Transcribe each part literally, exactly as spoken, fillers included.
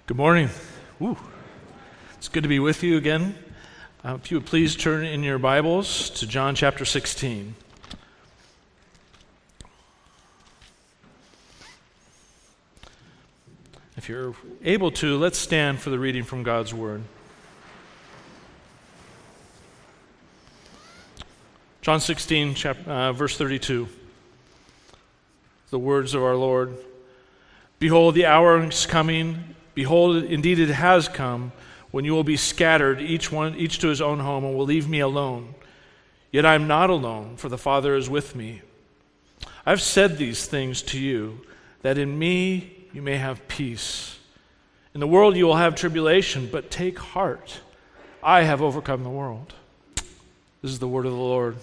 Good morning. Woo. It's good to be with you again. Uh, if you would please turn in your Bibles to John chapter sixteen. If you're able to, let's stand for the reading from God's Word. John sixteen, chapter, uh, verse thirty-two. The words of our Lord. Behold, the hour is coming. Behold, indeed it has come, when you will be scattered, each one, each to his own home, and will leave me alone. Yet I am not alone, for the Father is with me. I've said these things to you, that in me you may have peace. In the world you will have tribulation, but take heart. I have overcome the world. This is the word of the Lord.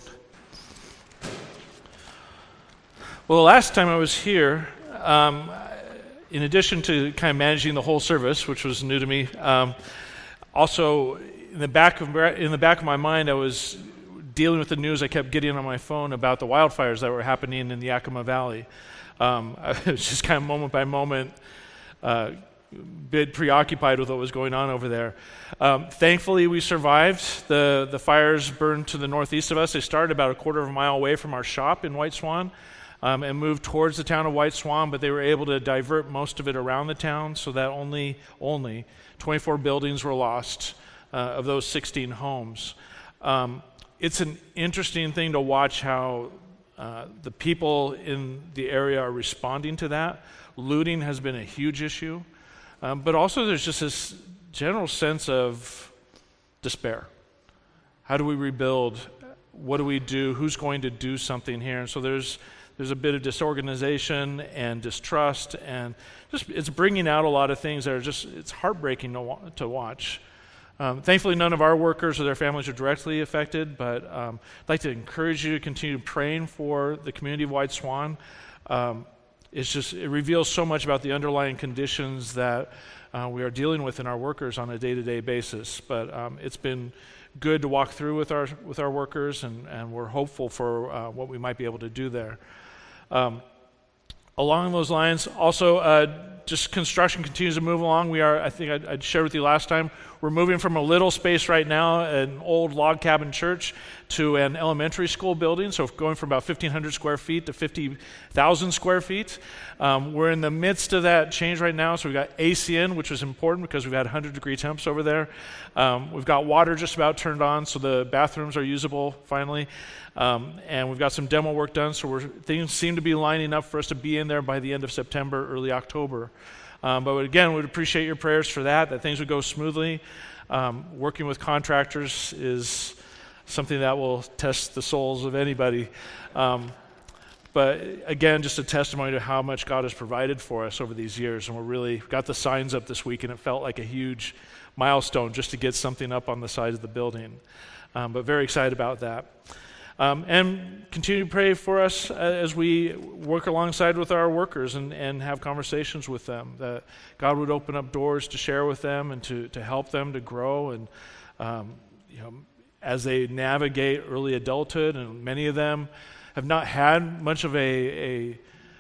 Well, the last time I was here, um, in addition to kind of managing the whole service, which was new to me, um, also in the back of in the back of my mind, I was dealing with the news I kept getting on my phone about the wildfires that were happening in the Yakima Valley. Um, I was just kind of moment by moment, uh, bit preoccupied with what was going on over there. Um, thankfully, we survived. The the fires burned to the northeast of us. They started about a quarter of a mile away from our shop in White Swan. Um, and moved towards the town of White Swan, but they were able to divert most of it around the town so that only only twenty-four buildings were lost uh, of those sixteen homes. Um, it's an interesting thing to watch how uh, the people in the area are responding to that. Looting has been a huge issue, um, but also there's just this general sense of despair. How do we rebuild? What do we do? Who's going to do something here? And so there's There's a bit of disorganization and distrust, and just it's bringing out a lot of things that are just, it's heartbreaking to, wa- to watch. Um, thankfully, none of our workers or their families are directly affected, but um, I'd like to encourage you to continue praying for the community of White Swan. Um, it's just, it reveals so much about the underlying conditions that uh, we are dealing with in our workers on a day-to-day basis. But um, it's been good to walk through with our with our workers, and, and we're hopeful for uh, what we might be able to do there. Um, along those lines, also, uh, just construction continues to move along. We are, I think I'd, I'd shared with you last time, we're moving from a little space right now, an old log cabin church, to an elementary school building, so going from about fifteen hundred square feet to fifty thousand square feet. Um, we're in the midst of that change right now, so we've got A C in, which was important because we've had one hundred degree temps over there. Um, we've got water just about turned on, so the bathrooms are usable finally. Um, and we've got some demo work done, so we're, things seem to be lining up for us to be in there by the end of September, early October. Um, but again, we'd appreciate your prayers for that, that things would go smoothly. Um, working with contractors is something that will test the souls of anybody. Um, but again, just a testimony to how much God has provided for us over these years. And we're really got the signs up this week, and it felt like a huge milestone just to get something up on the side of the building. Um, but very excited about that. Um, and continue to pray for us uh, as we work alongside with our workers and, and have conversations with them, that God would open up doors to share with them and to, to help them to grow. And um, you know, as they navigate early adulthood, and many of them have not had much of a, a,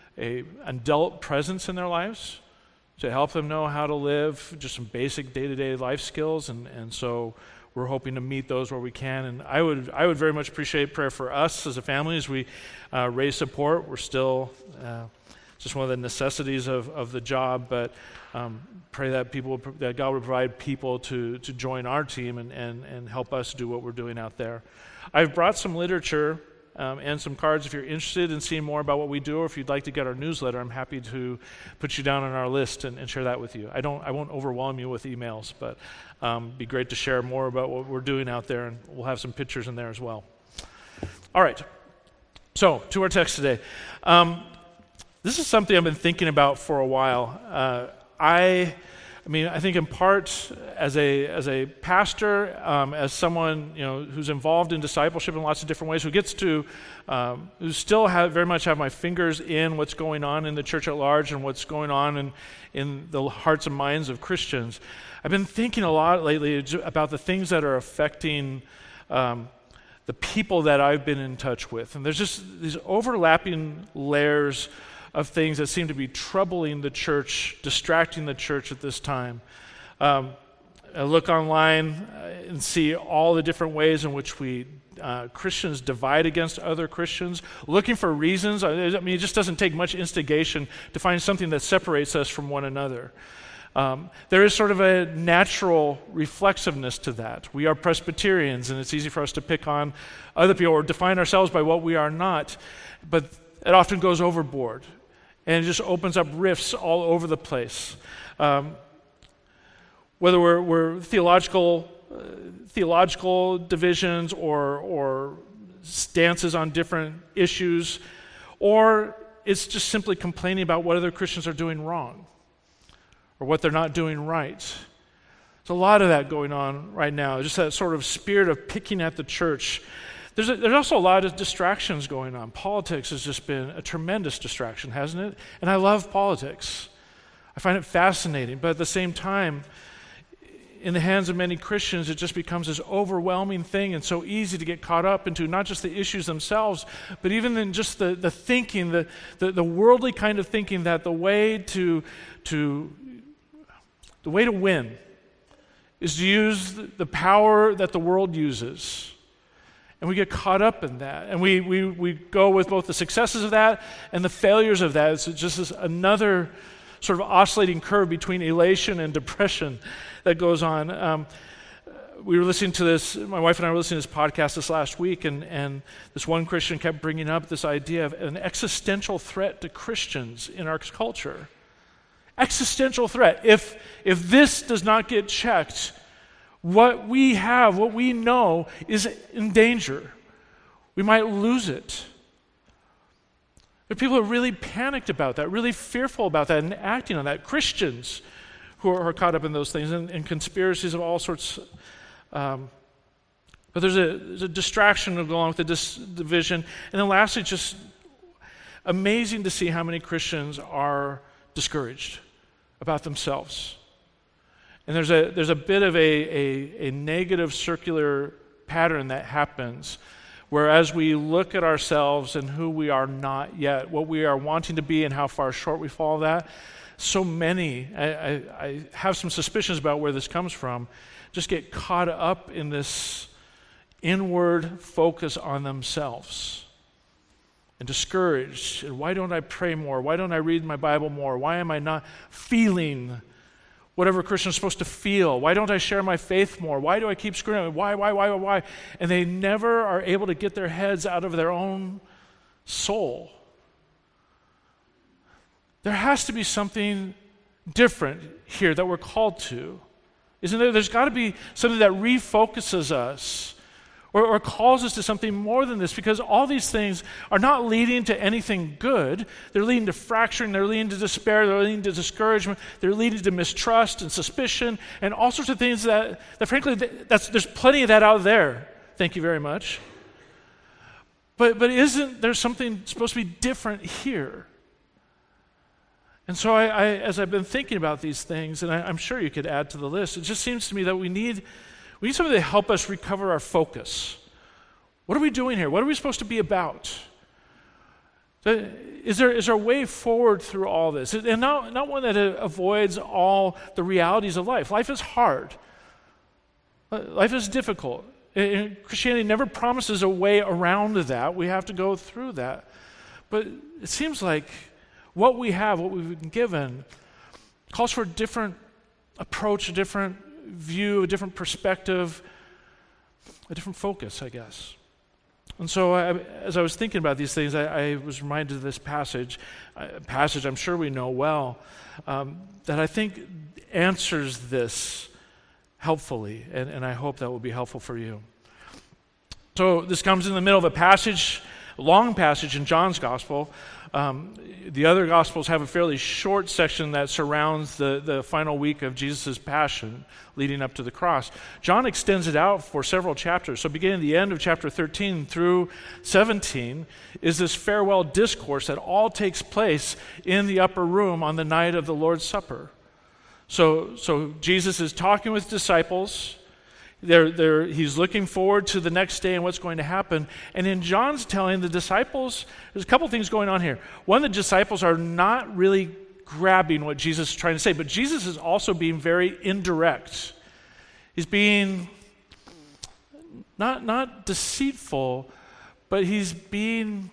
a adult presence in their lives, to help them know how to live, just some basic day-to-day life skills. And, and so we're hoping to meet those where we can. And I would I would very much appreciate prayer for us as a family as we uh, raise support. We're still uh, just one of the necessities of, of the job, but um, pray that people that God would provide people to to join our team and, and, and help us do what we're doing out there. I've brought some literature um, and some cards if you're interested in seeing more about what we do, or if you'd like to get our newsletter. I'm happy to put you down on our list and, and share that with you. I don't I won't overwhelm you with emails, but Um, be great to share more about what we're doing out there, and we'll have some pictures in there as well. All right, so to our text today. Um, this is something I've been thinking about for a while. Uh, I, I mean, I think in part as a as a pastor, um, as someone you know who's involved in discipleship in lots of different ways, who gets to, um, who still have very much have my fingers in what's going on in the church at large and what's going on in in the hearts and minds of Christians. I've been thinking a lot lately about the things that are affecting um, the people that I've been in touch with. And there's just these overlapping layers of things that seem to be troubling the church, distracting the church at this time. Um, I look online and see all the different ways in which we uh, Christians divide against other Christians, looking for reasons. I mean, it just doesn't take much instigation to find something that separates us from one another. Um, there is sort of a natural reflexiveness to that. We are Presbyterians, and it's easy for us to pick on other people or define ourselves by what we are not, but it often goes overboard, and it just opens up rifts all over the place. Um, whether we're, we're theological uh, theological divisions or, or stances on different issues, or it's just simply complaining about what other Christians are doing wrong or what they're not doing right. There's a lot of that going on right now, just that sort of spirit of picking at the church. There's, a, there's also a lot of distractions going on. Politics has just been a tremendous distraction, hasn't it? And I love politics. I find it fascinating, but at the same time, in the hands of many Christians, it just becomes this overwhelming thing and so easy to get caught up into not just the issues themselves, but even in just the, the thinking, the, the, the worldly kind of thinking that the way to, to, the way to win is to use the power that the world uses. And we get caught up in that. And we, we, we go with both the successes of that and the failures of that. It's just this another sort of oscillating curve between elation and depression that goes on. Um, we were listening to this, my wife and I were listening to this podcast this last week, and, and this one Christian kept bringing up this idea of an existential threat to Christians in our culture. Existential threat. If, if this does not get checked, what we have, what we know is in danger. We might lose it. There are people who are really panicked about that, really fearful about that, and acting on that. Christians who are, are caught up in those things, and, and conspiracies of all sorts. Um, but there's a, there's a distraction along with the dis- division. And then lastly, just amazing to see how many Christians are discouraged about themselves. And there's a there's a bit of a, a, a negative circular pattern that happens, where as we look at ourselves and who we are not yet, what we are wanting to be and how far short we fall of that, so many, I, I, I have some suspicions about where this comes from, just get caught up in this inward focus on themselves and discouraged. And why don't I pray more? Why don't I read my Bible more? Why am I not feeling whatever a Christian is supposed to feel? Why don't I share my faith more? Why do I keep screaming? Why, why, why, why, why? And they never are able to get their heads out of their own soul. There has to be something different here that we're called to. Isn't there? There's got to be something that refocuses us or, or calls us to something more than this, because all these things are not leading to anything good. They're leading to fracturing, they're leading to despair, they're leading to discouragement, they're leading to mistrust and suspicion and all sorts of things that, that frankly, that's, there's plenty of that out there. Thank you very much. But, but isn't there something supposed to be different here? And so I, I, as I've been thinking about these things, and I, I'm sure you could add to the list, it just seems to me that we need we need something to help us recover our focus. What are we doing here? What are we supposed to be about? Is there, is there a way forward through all this? And not, not one that avoids all the realities of life. Life is hard. Life is difficult. And Christianity never promises a way around that. We have to go through that. But it seems like what we have, what we've been given, calls for a different approach, a different view, a different perspective, a different focus, I guess. And so I, as I was thinking about these things, I, I was reminded of this passage, a passage I'm sure we know well, um, that I think answers this helpfully, and, and I hope that will be helpful for you. So this comes in the middle of a passage, a long passage in John's Gospel. Um, the other Gospels have a fairly short section that surrounds the, the final week of Jesus' passion leading up to the cross. John extends it out for several chapters. So beginning at the end of chapter thirteen through seventeen is this farewell discourse that all takes place in the upper room on the night of the Lord's Supper. So, so Jesus is talking with disciples. They're, they're, he's looking forward to the next day and what's going to happen. And in John's telling, the disciples, there's a couple things going on here. One, the disciples are not really grabbing what Jesus is trying to say, but Jesus is also being very indirect. He's being not, not deceitful, but he's being,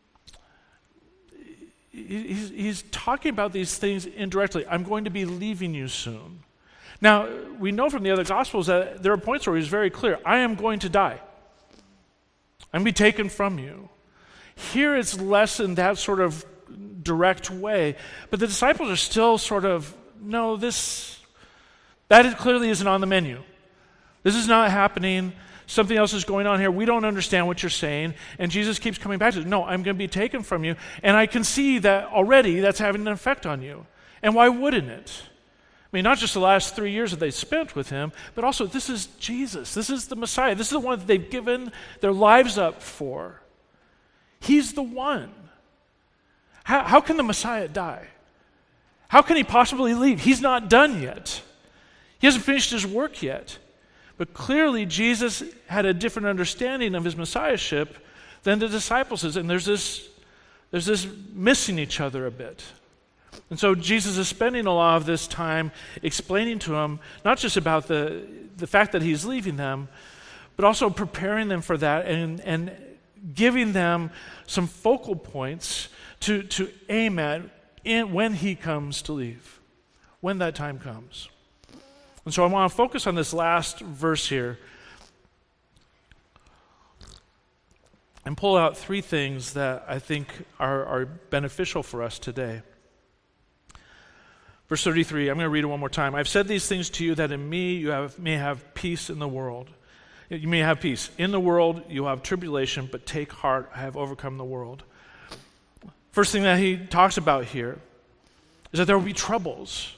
he's, he's talking about these things indirectly. I'm going to be leaving you soon. Now, we know from the other Gospels that there are points where he's very clear. I am going to die. I'm going to be taken from you. Here it's less in that sort of direct way. But the disciples are still sort of, no, this, that is, clearly isn't on the menu. This is not happening. Something else is going on here. We don't understand what you're saying. And Jesus keeps coming back to it. No, I'm going to be taken from you. And I can see that already that's having an effect on you. And why wouldn't it? I mean, not just the last three years that they spent with him, but also this is Jesus. This is the Messiah. This is the one that they've given their lives up for. He's the one. How, how can the Messiah die? How can he possibly leave? He's not done yet. He hasn't finished his work yet. But clearly, Jesus had a different understanding of his messiahship than the disciples did. And there's this, there's this missing each other a bit. And so Jesus is spending a lot of this time explaining to them, not just about the, the fact that he's leaving them, but also preparing them for that and, and giving them some focal points to, to aim at in, when he comes to leave, when that time comes. And so I want to focus on this last verse here and pull out three things that I think are, are beneficial for us today. Verse thirty-three, I'm going to read it one more time. I've said these things to you that in me you have, may have peace in the world. You may have peace. In the world you will have tribulation, but take heart, I have overcome the world. First thing that he talks about here is that there will be troubles.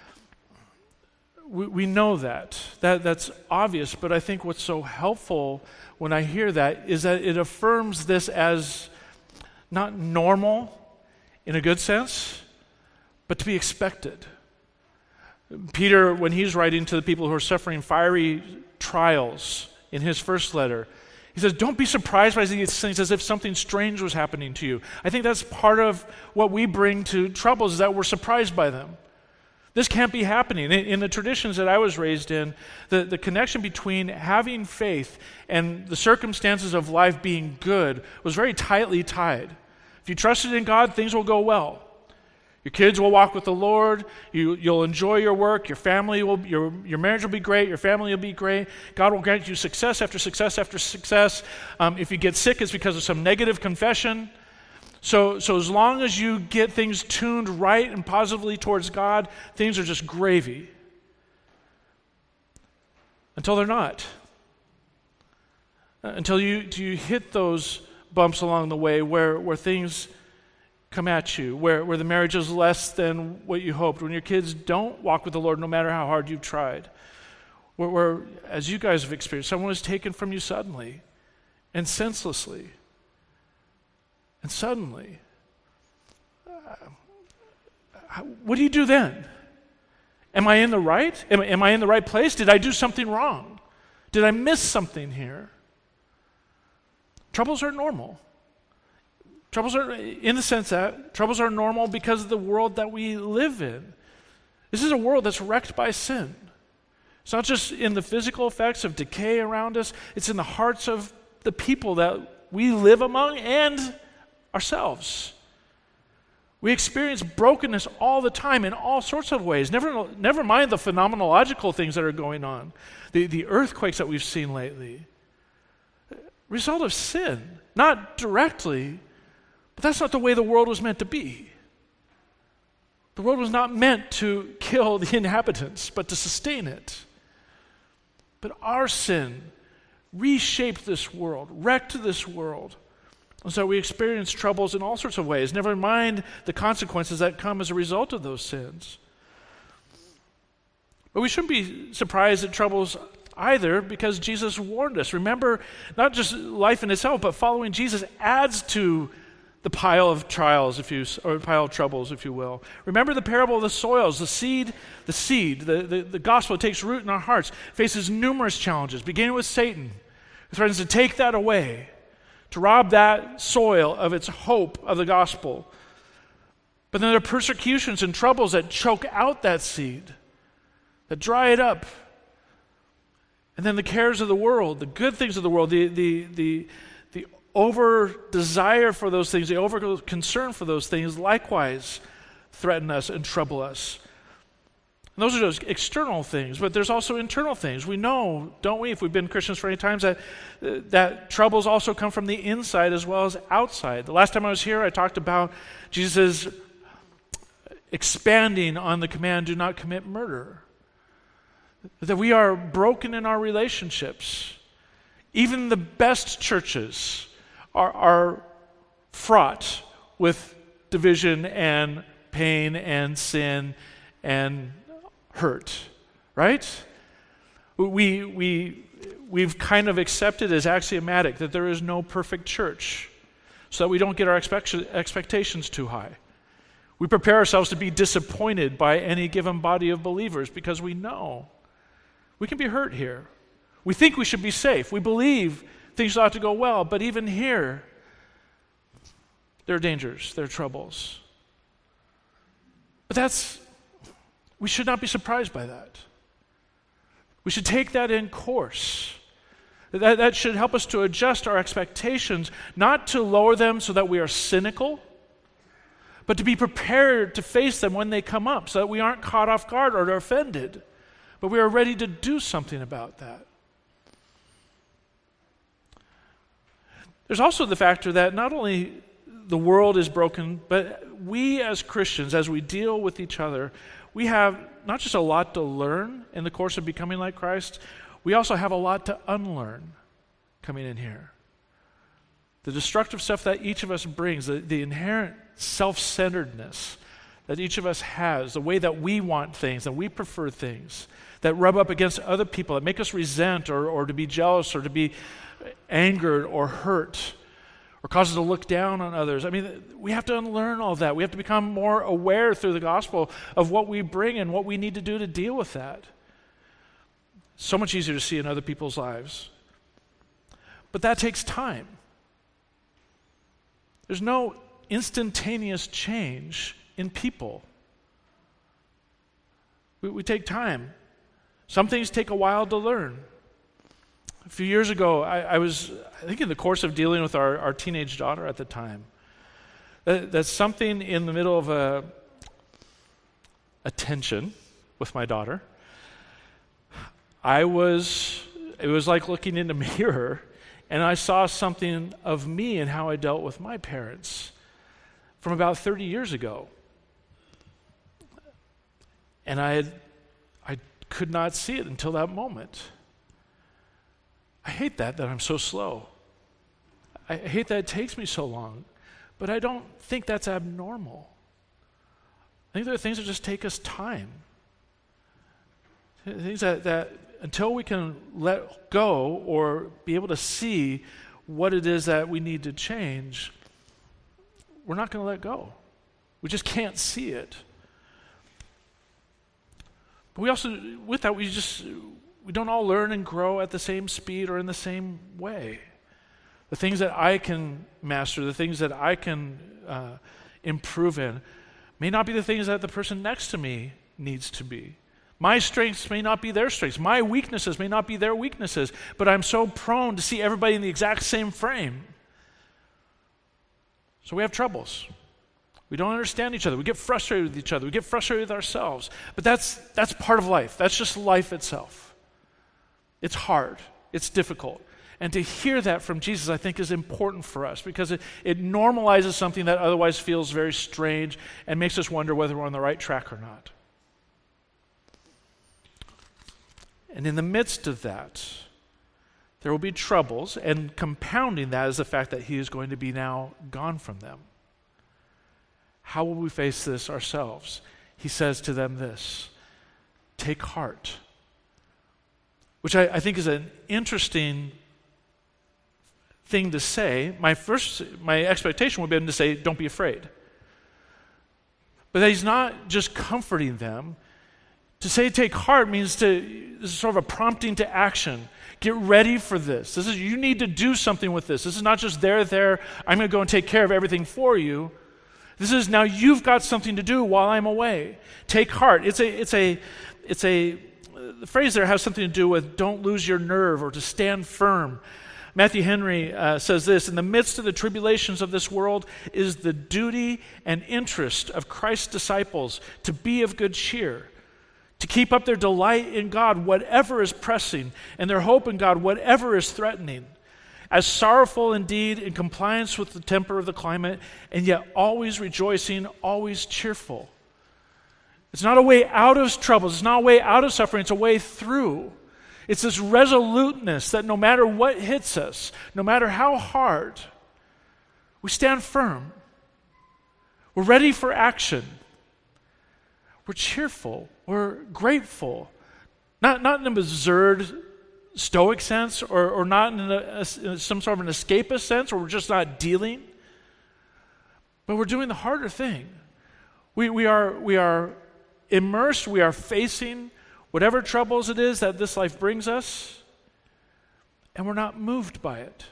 We, we know that. that. That's obvious, but I think what's so helpful when I hear that is that it affirms this as not normal in a good sense, but to be expected. Peter, when he's writing to the people who are suffering fiery trials in his first letter, he says, don't be surprised by these things as if something strange was happening to you. I think that's part of what we bring to troubles, is that we're surprised by them. This can't be happening. In, in the traditions that I was raised in, the, the connection between having faith and the circumstances of life being good was very tightly tied. If you trusted in God, things will go well. Your kids will walk with the Lord. You, you'll enjoy your work. Your family will, your, your marriage will be great. Your family will be great. God will grant you success after success after success. Um, if you get sick, it's because of some negative confession. So, so as long as you get things tuned right and positively towards God, things are just gravy. Until they're not. Uh, until you, you hit those bumps along the way where, where things come at you, where, where the marriage is less than what you hoped, when your kids don't walk with the Lord no matter how hard you've tried, where, where as you guys have experienced, someone is taken from you suddenly and senselessly. And suddenly, uh, what do you do then? Am I in the right? Am, am I in the right place? Did I do something wrong? Did I miss something here? Troubles are normal. Troubles are, in the sense that troubles are normal because of the world that we live in. This is a world that's wrecked by sin. It's not just in the physical effects of decay around us, it's in the hearts of the people that we live among and ourselves. We experience brokenness all the time in all sorts of ways. Never, never mind the phenomenological things that are going on, the, the earthquakes that we've seen lately. Result of sin, not directly, but that's not the way the world was meant to be. The world was not meant to kill the inhabitants, but to sustain it. But our sin reshaped this world, wrecked this world. And so we experience troubles in all sorts of ways, never mind the consequences that come as a result of those sins. But we shouldn't be surprised at troubles either, because Jesus warned us. Remember, not just life in itself, but following Jesus adds to the pile of trials, if you, or pile of troubles, if you will. Remember the parable of the soils. The seed, the seed, the, the, the gospel takes root in our hearts, faces numerous challenges, beginning with Satan, who threatens to take that away, to rob that soil of its hope of the gospel. But then there are persecutions and troubles that choke out that seed, that dry it up. And then the cares of the world, the good things of the world, the the the the over desire for those things, the over concern for those things, likewise threaten us and trouble us. And those are those external things, but there's also internal things. We know, don't we, if we've been Christians for any times, that uh, that troubles also come from the inside as well as outside. The last time I was here, I talked about Jesus expanding on the command, do not commit murder. That we are broken in our relationships. Even the best churches are, are fraught with division and pain and sin and hurt, right? We, we, we've kind of accepted as axiomatic that there is no perfect church, so that we don't get our expect- expectations too high. We prepare ourselves to be disappointed by any given body of believers because we know we can be hurt here. We think we should be safe. We believe things ought to go well, but even here, there are dangers, there are troubles. But that's, we should not be surprised by that. We should take that in course. That, that should help us to adjust our expectations, not to lower them so that we are cynical, but to be prepared to face them when they come up so that we aren't caught off guard or offended. But we are ready to do something about that. There's also the factor that not only the world is broken, but we as Christians, as we deal with each other, we have not just a lot to learn in the course of becoming like Christ, we also have a lot to unlearn coming in here. The destructive stuff that each of us brings, the, the inherent self-centeredness that each of us has, the way that we want things, that we prefer things, that rub up against other people, that make us resent or, or to be jealous or to be angered or hurt or cause us to look down on others. I mean, we have to unlearn all that. We have to become more aware through the gospel of what we bring and what we need to do to deal with that. So much easier to see in other people's lives. But that takes time. There's no instantaneous change in people. We, we take time. Some things take a while to learn. A few years ago, I, I was, I think in the course of dealing with our, our teenage daughter at the time, that, that's something in the middle of a, a tension with my daughter. I was, it was like looking in a mirror, and I saw something of me and how I dealt with my parents from about thirty years ago. And I had, I could not see it until that moment. I hate that, that I'm so slow. I hate that it takes me so long. But I don't think that's abnormal. I think there are things that just take us time. Things that, that until we can let go or be able to see what it is that we need to change, we're not going to let go. We just can't see it. But we also, with that, we just, we don't all learn and grow at the same speed or in the same way. The things that I can master, the things that I can uh, improve in, may not be the things that the person next to me needs to be. My strengths may not be their strengths. My weaknesses may not be their weaknesses. But I'm so prone to see everybody in the exact same frame. So we have troubles. We don't understand each other. We get frustrated with each other. We get frustrated with ourselves. But that's that's part of life. That's just life itself. It's hard. It's difficult. And to hear that from Jesus, I think, is important for us because it, it normalizes something that otherwise feels very strange and makes us wonder whether we're on the right track or not. And in the midst of that, there will be troubles, and compounding that is the fact that he is going to be now gone from them. How will we face this ourselves? He says to them this, take heart, which I, I think is an interesting thing to say, my first, my expectation would have been to say, don't be afraid. But that he's not just comforting them. To say take heart means to, this is sort of a prompting to action. Get ready for this. This is, you need to do something with this. This is not just there, there, I'm going to go and take care of everything for you. This is now you've got something to do while I'm away. Take heart. It's a, it's a, it's a, the phrase there has something to do with don't lose your nerve or to stand firm. Matthew Henry uh, says this, in the midst of the tribulations of this world is the duty and interest of Christ's disciples to be of good cheer, to keep up their delight in God, whatever is pressing, and their hope in God, whatever is threatening, as sorrowful indeed in compliance with the temper of the climate, and yet always rejoicing, always cheerful. It's not a way out of troubles, it's not a way out of suffering, it's a way through. It's this resoluteness that no matter what hits us, no matter how hard, we stand firm. We're ready for action. We're cheerful. We're grateful. Not, not in an absurd stoic sense or, or not in, a, a, in some sort of an escapist sense where we're just not dealing, but we're doing the harder thing. We, we, are, we are immersed, we are facing whatever troubles it is that this life brings us, and we're not moved by it.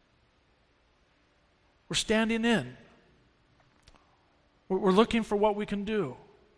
We're standing in. We're, we're looking for what we can do.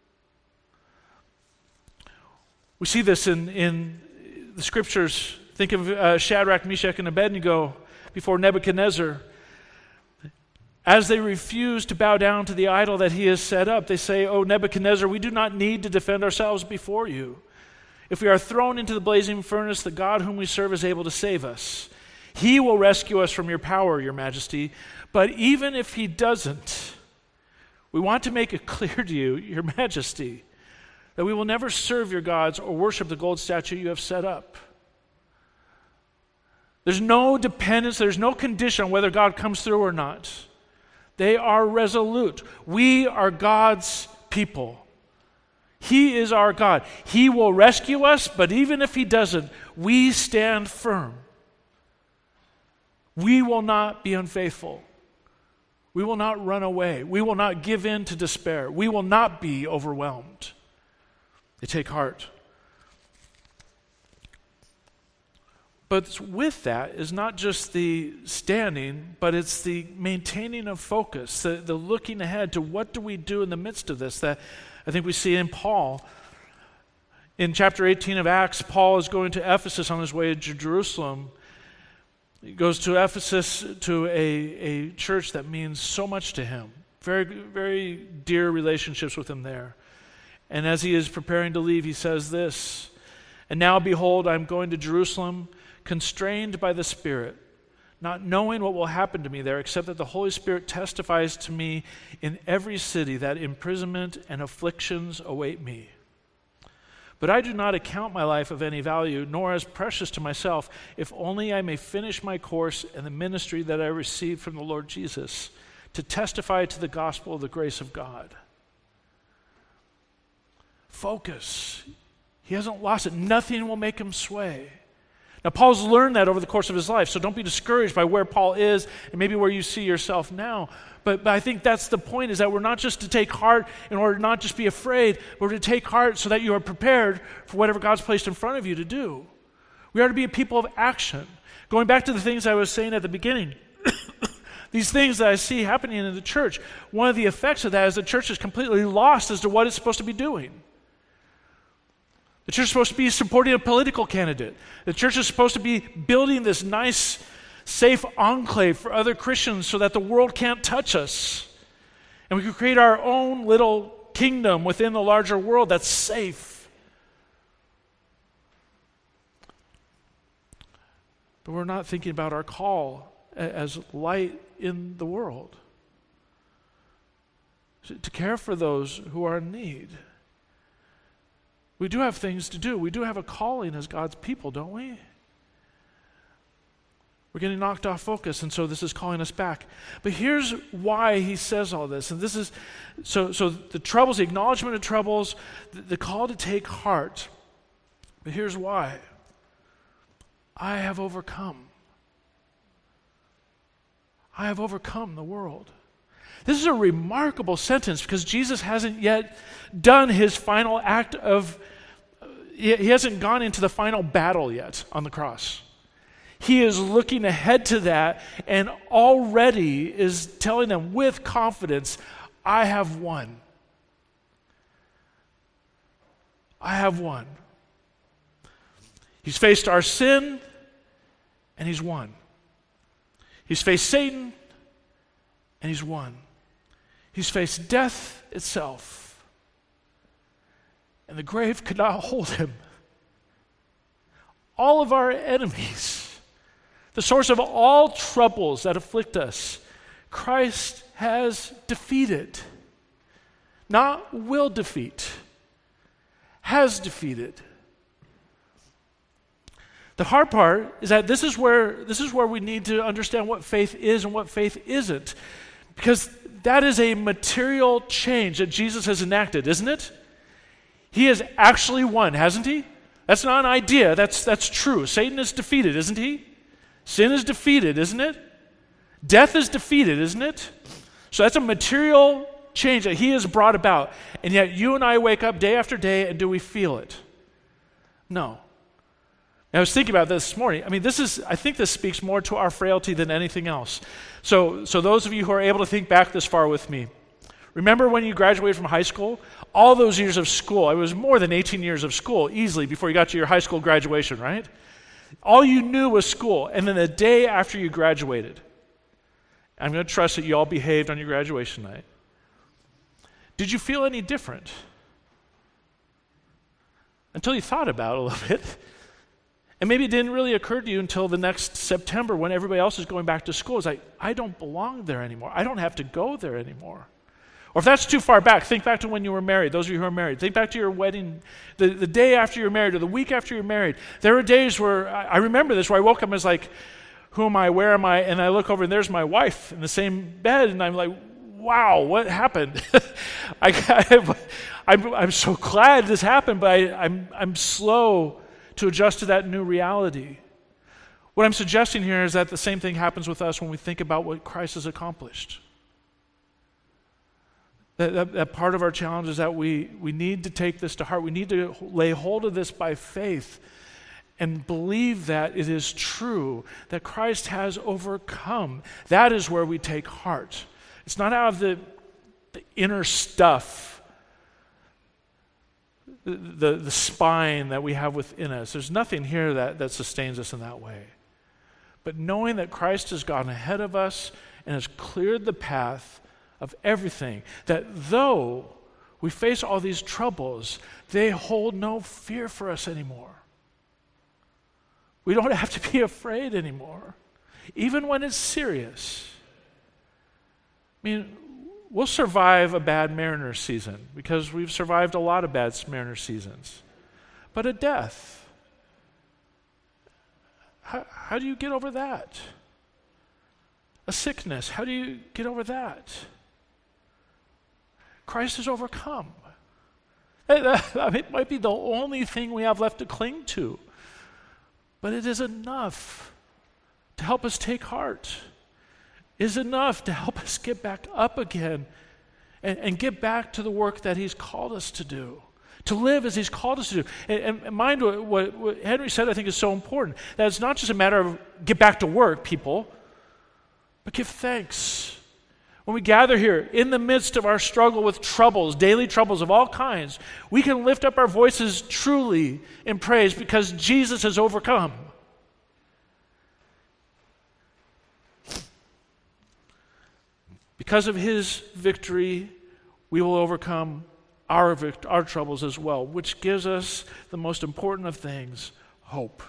We see this in, in the scriptures. Think of uh, Shadrach, Meshach, and Abednego before Nebuchadnezzar. As they refuse to bow down to the idol that he has set up, they say, "O Nebuchadnezzar, we do not need to defend ourselves before you. If we are thrown into the blazing furnace, the God whom we serve is able to save us. He will rescue us from your power, your majesty. But even if he doesn't, we want to make it clear to you, your majesty, that we will never serve your gods or worship the gold statue you have set up." There's no dependence, there's no condition on whether God comes through or not. They are resolute. We are God's people. He is our God. He will rescue us, but even if he doesn't, we stand firm. We will not be unfaithful. We will not run away. We will not give in to despair. We will not be overwhelmed. They take heart. But with that is not just the standing, but it's the maintaining of focus, the, the looking ahead to what do we do in the midst of this that I think we see in Paul. In chapter eighteen of Acts, Paul is going to Ephesus on his way to Jerusalem. He goes to Ephesus to a, a church that means so much to him. Very, very dear relationships with him there. And as he is preparing to leave, he says this, "And now behold, I'm going to Jerusalem, constrained by the Spirit, not knowing what will happen to me there, except that the Holy Spirit testifies to me in every city that imprisonment and afflictions await me. But I do not account my life of any value, nor as precious to myself, if only I may finish my course and the ministry that I received from the Lord Jesus, to testify to the gospel of the grace of God." Focus. He hasn't lost it. Nothing will make him sway. Now, Paul's learned that over the course of his life, so don't be discouraged by where Paul is and maybe where you see yourself now. But, but I think that's the point, is that we're not just to take heart in order to not just be afraid, we're to take heart so that you are prepared for whatever God's placed in front of you to do. We are to be a people of action. Going back to the things I was saying at the beginning, these things that I see happening in the church, one of the effects of that is the church is completely lost as to what it's supposed to be doing. The church is supposed to be supporting a political candidate. The church is supposed to be building this nice, safe enclave for other Christians so that the world can't touch us. And we can create our own little kingdom within the larger world that's safe. But we're not thinking about our call as light in the world, to care for those who are in need. We do have things to do. We do have a calling as God's people, don't we? We're getting knocked off focus, and so this is calling us back. But here's why he says all this. And this is, so, so the troubles, the acknowledgement of troubles, the, the call to take heart. But here's why. I have overcome. I have overcome the world. This is a remarkable sentence because Jesus hasn't yet done his final act of, he hasn't gone into the final battle yet on the cross. He is looking ahead to that and already is telling them with confidence, I have won. I have won. He's faced our sin and he's won. He's faced Satan and he's won. He's faced death itself. And the grave could not hold him. All of our enemies, the source of all troubles that afflict us, Christ has defeated. Not will defeat, has defeated. The hard part is that this is where this is where we need to understand what faith is and what faith isn't. Because that is a material change that Jesus has enacted, isn't it? He has actually won, hasn't he? That's not an idea, that's that's true. Satan is defeated, isn't he? Sin is defeated, isn't it? Death is defeated, isn't it? So that's a material change that he has brought about. And yet you and I wake up day after day, and do we feel it? No. I was thinking about this this morning. I mean, this is, I think this speaks more to our frailty than anything else. So, so those of you who are able to think back this far with me, remember when you graduated from high school? All those years of school, it was more than eighteen years of school, easily, before you got to your high school graduation, right? All you knew was school. And then the day after you graduated, I'm going to trust that you all behaved on your graduation night. Did you feel any different? Until you thought about it a little bit. And maybe it didn't really occur to you until the next September when everybody else is going back to school. It's like, I don't belong there anymore. I don't have to go there anymore. Or if that's too far back, think back to when you were married. Those of you who are married, think back to your wedding, the, the day after you're married or the week after you're married. There were days where, I, I remember this, where I woke up and was like, who am I, where am I? And I look over and there's my wife in the same bed, and I'm like, wow, what happened? I, I, I'm, I'm so glad this happened, but I, I'm, I'm slow to adjust to that new reality. What I'm suggesting here is that the same thing happens with us when we think about what Christ has accomplished. That, that, that part of our challenge is that we, we need to take this to heart. We need to lay hold of this by faith and believe that it is true, that Christ has overcome. That is where we take heart. It's not out of the, the inner stuff, the, the, the spine that we have within us. There's nothing here that, that sustains us in that way. But knowing that Christ has gone ahead of us and has cleared the path of everything, that though we face all these troubles, they hold no fear for us anymore. We don't have to be afraid anymore, even when it's serious. I mean, we'll survive a bad Mariners season because we've survived a lot of bad Mariners seasons. But a death, how, how do you get over that? A sickness, how do you get over that? Christ has overcome. It might be the only thing we have left to cling to, but it is enough to help us take heart. Is enough to help us get back up again and, and get back to the work that he's called us to do, to live as he's called us to do. And, and mind what, what, what Henry said, I think is so important, that it's not just a matter of get back to work, people, but give thanks. When we gather here in the midst of our struggle with troubles, daily troubles of all kinds, we can lift up our voices truly in praise because Jesus has overcome. Because of his victory, we will overcome our, vict- our troubles as well, which gives us the most important of things, hope.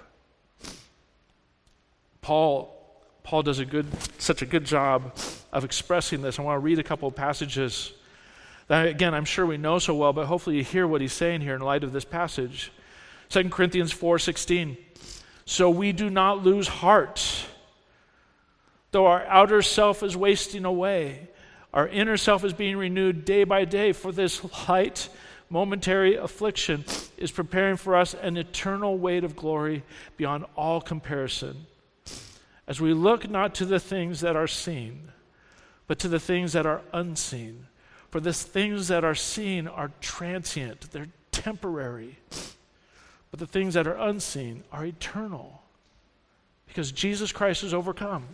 Paul, Paul does a good, such a good job of expressing this. I want to read a couple of passages that, again, I'm sure we know so well, but hopefully you hear what he's saying here in light of this passage. Second Corinthians four sixteen. So we do not lose heart. Though our outer self is wasting away, our inner self is being renewed day by day, for this light, momentary affliction is preparing for us an eternal weight of glory beyond all comparison. as we look not to the things that are seen, but to the things that are unseen. For the things that are seen are transient, they're temporary. But the things that are unseen are eternal, because Jesus Christ has overcome.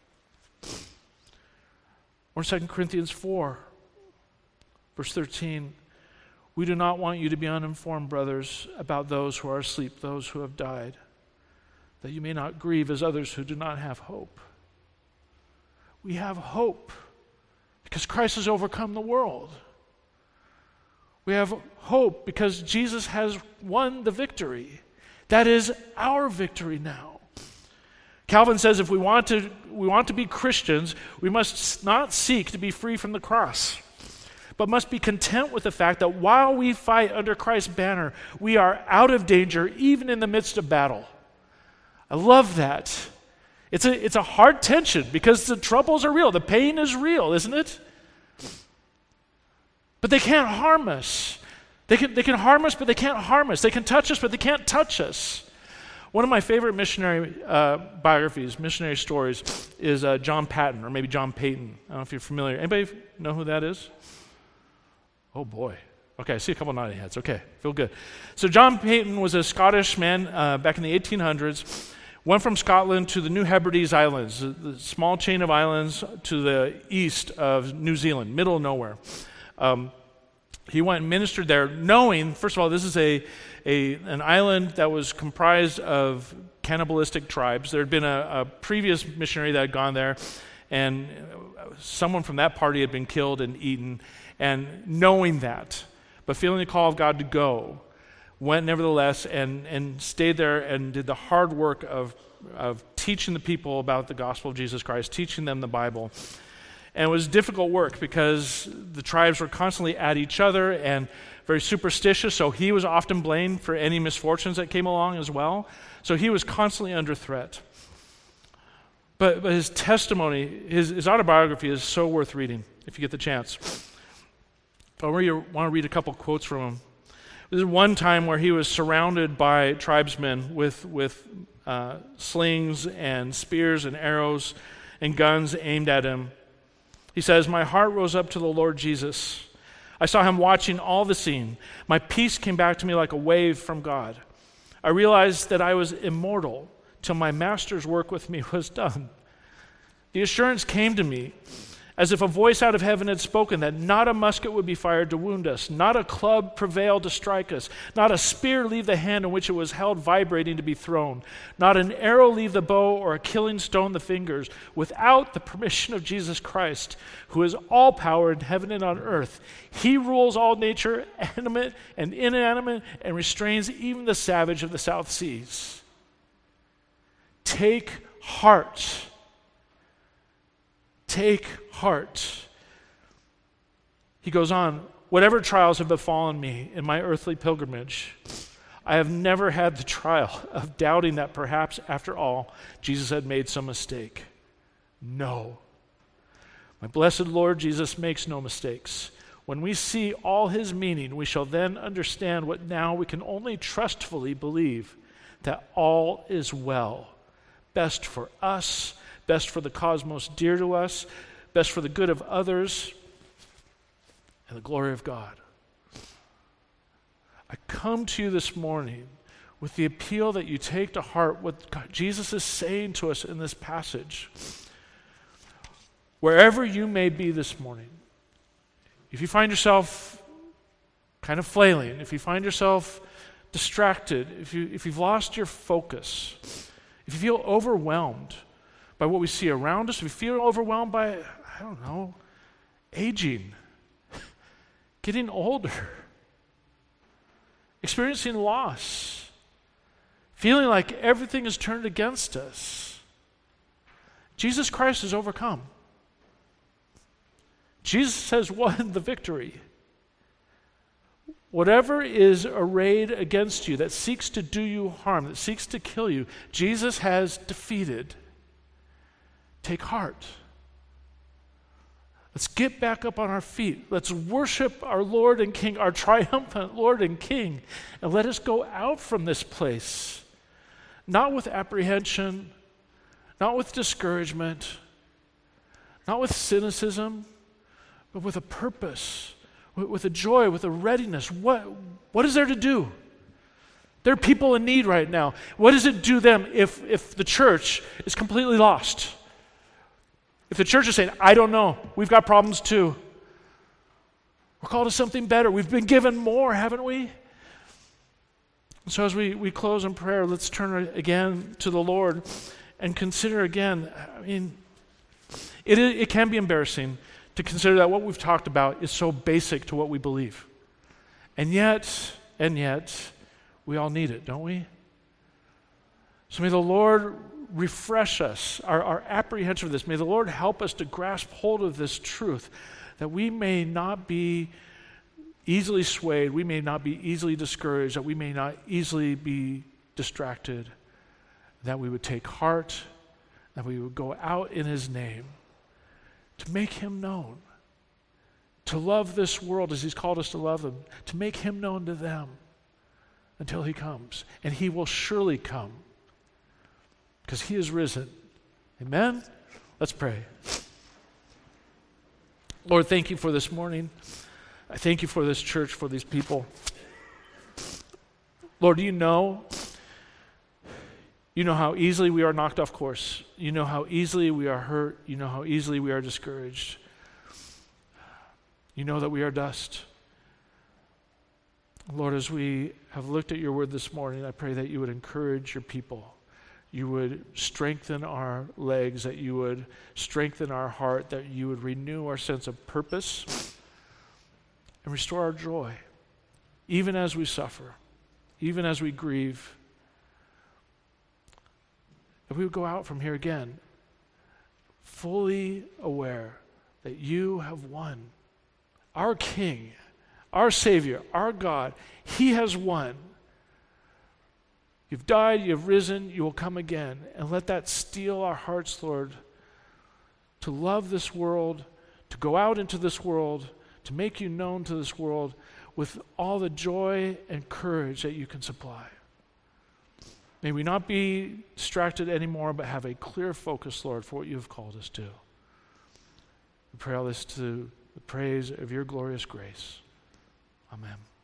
Or Second Corinthians four, verse thirteen, we do not want you to be uninformed, brothers, about those who are asleep, those who have died, that you may not grieve as others who do not have hope. We have hope because Christ has overcome the world. We have hope because Jesus has won the victory. That is our victory now. Calvin says if we want to, we want to be Christians, we must not seek to be free from the cross, but must be content with the fact that while we fight under Christ's banner, we are out of danger even in the midst of battle. I love that. It's a, it's a hard tension because the troubles are real. The pain is real, isn't it? But they can't harm us. They can, they can harm us, but they can't harm us. They can touch us, but they can't touch us. One of my favorite missionary uh, biographies, missionary stories, is uh, John Patton, or maybe John Payton. I don't know if you're familiar. Anybody know who that is? Oh, boy. Okay, I see a couple nodding heads. Okay, feel good. So John Payton was a Scottish man uh, back in the eighteen hundreds. Went from Scotland to the New Hebrides Islands, the small chain of islands to the east of New Zealand, middle of nowhere. Um, he went and ministered there, knowing, first of all, this is a, a an island that was comprised of cannibalistic tribes. There had been a, a previous missionary that had gone there, and someone from that party had been killed and eaten. And knowing that, but feeling the call of God to go, went nevertheless and, and stayed there and did the hard work of, of teaching the people about the gospel of Jesus Christ, teaching them the Bible. And it was difficult work because the tribes were constantly at each other and very superstitious, so he was often blamed for any misfortunes that came along as well. So he was constantly under threat. But, but his testimony, his, his autobiography is so worth reading if you get the chance. I want to read a couple quotes from him. This is one time where he was surrounded by tribesmen with, with uh, slings and spears and arrows and guns aimed at him. He says, "My heart rose up to the Lord Jesus. I saw him watching all the scene. My peace came back to me like a wave from God. I realized that I was immortal till my master's work with me was done. The assurance came to me as if a voice out of heaven had spoken that not a musket would be fired to wound us, not a club prevail to strike us, not a spear leave the hand in which it was held vibrating to be thrown, not an arrow leave the bow or a killing stone the fingers, without the permission of Jesus Christ, who is all power in heaven and on earth. He rules all nature, animate and inanimate, and restrains even the savage of the South Seas. Take heart. Take heart." He goes on, "Whatever trials have befallen me in my earthly pilgrimage, I have never had the trial of doubting that perhaps, after all, Jesus had made some mistake. No. My blessed Lord Jesus makes no mistakes. When we see all his meaning, we shall then understand what now we can only trustfully believe, that all is well, best for us, best for the cause most dear to us, best for the good of others, and the glory of God." I come to you this morning with the appeal that you take to heart what God, Jesus is saying to us in this passage. Wherever you may be this morning, if you find yourself kind of flailing, if you find yourself distracted, if, you, if you've lost your focus, if you feel overwhelmed by what we see around us, if we feel overwhelmed by, I don't know, aging, getting older, experiencing loss, feeling like everything is turned against us, Jesus Christ has overcome. Jesus has won the victory. Whatever is arrayed against you that seeks to do you harm, that seeks to kill you, Jesus has defeated. Take heart. Let's get back up on our feet. Let's worship our Lord and King, our triumphant Lord and King, and let us go out from this place, not with apprehension, not with discouragement, not with cynicism, but with a purpose, with, with a joy, with a readiness. What, what is there to do? There are people in need right now. What does it do them if, if the church is completely lost? If the church is saying, I don't know, we've got problems too. We're called to something better. We've been given more, haven't we? And so as we, we close in prayer, let's turn again to the Lord and consider again, I mean, it, it can be embarrassing to consider that what we've talked about is so basic to what we believe. And yet, and yet, we all need it, don't we? So may the Lord refresh us, our, our apprehension of this. May the Lord help us to grasp hold of this truth, that we may not be easily swayed, we may not be easily discouraged, that we may not easily be distracted, that we would take heart, that we would go out in his name to make him known, to love this world as he's called us to love them, to make him known to them until he comes. And he will surely come because he is risen. Amen? Let's pray. Lord, thank you for this morning. I thank you for this church, for these people. Lord, you know, you know how easily we are knocked off course. You know how easily we are hurt. You know how easily we are discouraged. You know that we are dust. Lord, as we have looked at your word this morning, I pray that you would encourage your people. You would strengthen our legs, that you would strengthen our heart, that you would renew our sense of purpose and restore our joy, even as we suffer, even as we grieve. That we would go out from here again fully aware that you have won. Our King, our Savior, our God, he has won. You've died, you've risen, you will come again. And let that steel our hearts, Lord, to love this world, to go out into this world, to make you known to this world with all the joy and courage that you can supply. May we not be distracted anymore, but have a clear focus, Lord, for what you have called us to. We pray all this to the praise of your glorious grace. Amen.